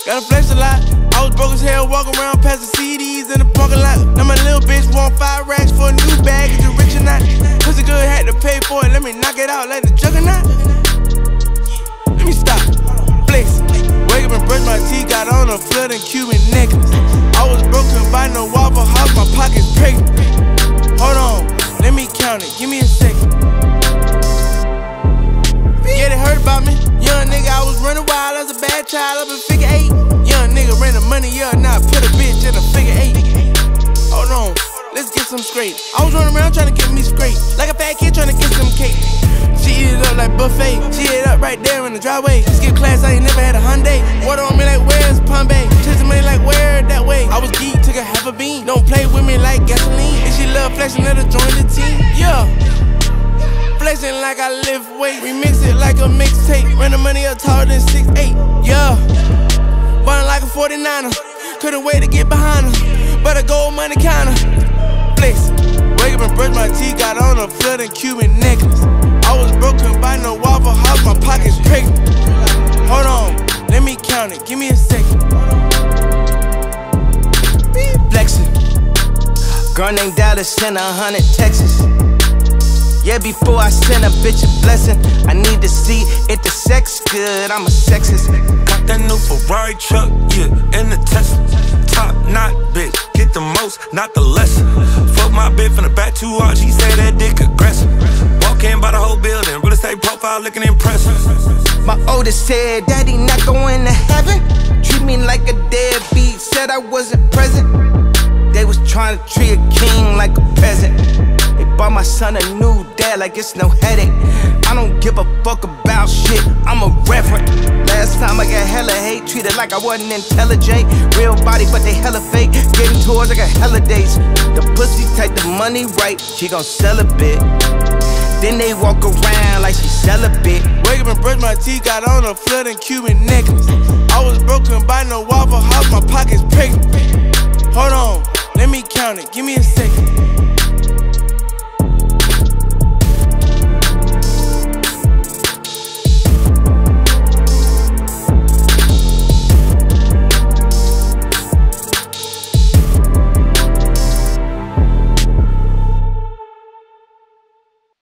Gotta flex a lot. I was broke as hell, walking around past the CDs in the parking lot. Now my little bitch want 5 racks for a new bag. Is you rich or not? Pussy good, had to pay for it. Let me knock it out like the juggernaut. Let me stop. Flex. Wake up and brush my teeth. Got on a flooding Cuban necklace. I was broke, couldn't buy no Waffle House. My pocket's pregnant. Hold on, let me count it. Give me a second. Yeah, they heard about me. Young nigga, I was running wild as a bad child up in figure 8. Young nigga ran the money up, now I put a bitch in a figure 8. Hold on, let's get some straight. I was running around trying to get me straight, like a fat kid trying to get some cake. She eat it up like buffet, she ate it up right there in the driveway. Skip class, I ain't never had a Hyundai. Water on me like where's Bombay? Chasing money like where that way. I was geek, took a half a bean. Don't play with me like gasoline. And she love flexing, let her join the team. Yeah. Flexing like I lift weight, remix it like a mixtape. Run the money up taller than 6'8", yeah. Ballin' like a 49er, couldn't wait to get behind her. But a gold money counter, flex. Wake up and brush my teeth, got on a flooding Cuban necklace. I was broke, couldn't buy no Waffle House, my pocket's pregnant. Hold on, let me count it, give me a second. Flexin', girl named Dallas, sent 100 Texas. Yeah, before I send a bitch a blessing, I need to see if the sex good, I'm a sexist. Got that new Ferrari truck, yeah, and the Tesla. Top knot, bitch, get the most, not the less. Fuck my bitch from the back too hard, she say that dick aggressive. Walk in by the whole building, real estate profile looking impressive. My oldest said, Daddy not going to heaven. Treat me like a deadbeat, said I wasn't present. They was trying to treat a king like a peasant. They bought my son a new dad like it's no headache. I don't give a fuck about shit, I'm a reverend. Last time I got hella hate, treated like I wasn't intelligent. Real body, but they hella fake. Getting tours, I got hella dates. The pussy take the money right, she gon' sell a bit. Then they walk around like she sell a bit. Wake up and brush my teeth, got on a flooding Cuban necklace. I was broke, couldn't buy no Waffle House, my pocket's pregnant. Hold on, let me count it, give me a second.